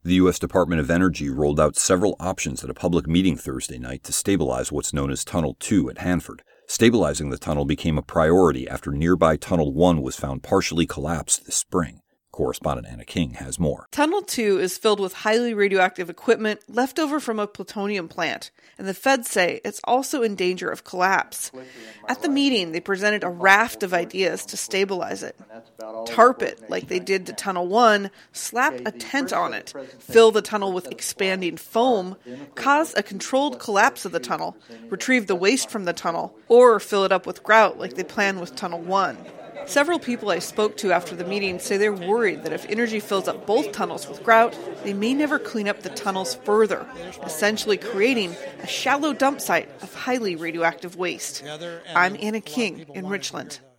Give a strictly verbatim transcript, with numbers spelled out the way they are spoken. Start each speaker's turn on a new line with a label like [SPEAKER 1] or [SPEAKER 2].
[SPEAKER 1] The U S Department of Energy rolled out several options at a public meeting Thursday night to stabilize what's known as Tunnel two at Hanford. Stabilizing the tunnel became a priority after nearby Tunnel one was found partially collapsed this spring. Correspondent Anna King has more.
[SPEAKER 2] Tunnel two is filled with highly radioactive equipment left over from a plutonium plant, and the feds say it's also in danger of collapse. At the meeting, they presented a raft of ideas to stabilize it. Tarp it, like they did to Tunnel one, slap a tent on it, fill the tunnel with expanding foam, cause a controlled collapse of the tunnel, retrieve the waste from the tunnel, or fill it up with grout like they planned with Tunnel one. Several people I spoke to after the meeting say they're worried that if Entergy fills up both tunnels with grout, they may never clean up the tunnels further, essentially creating a shallow dump site of highly radioactive waste. I'm Anna King in Richland.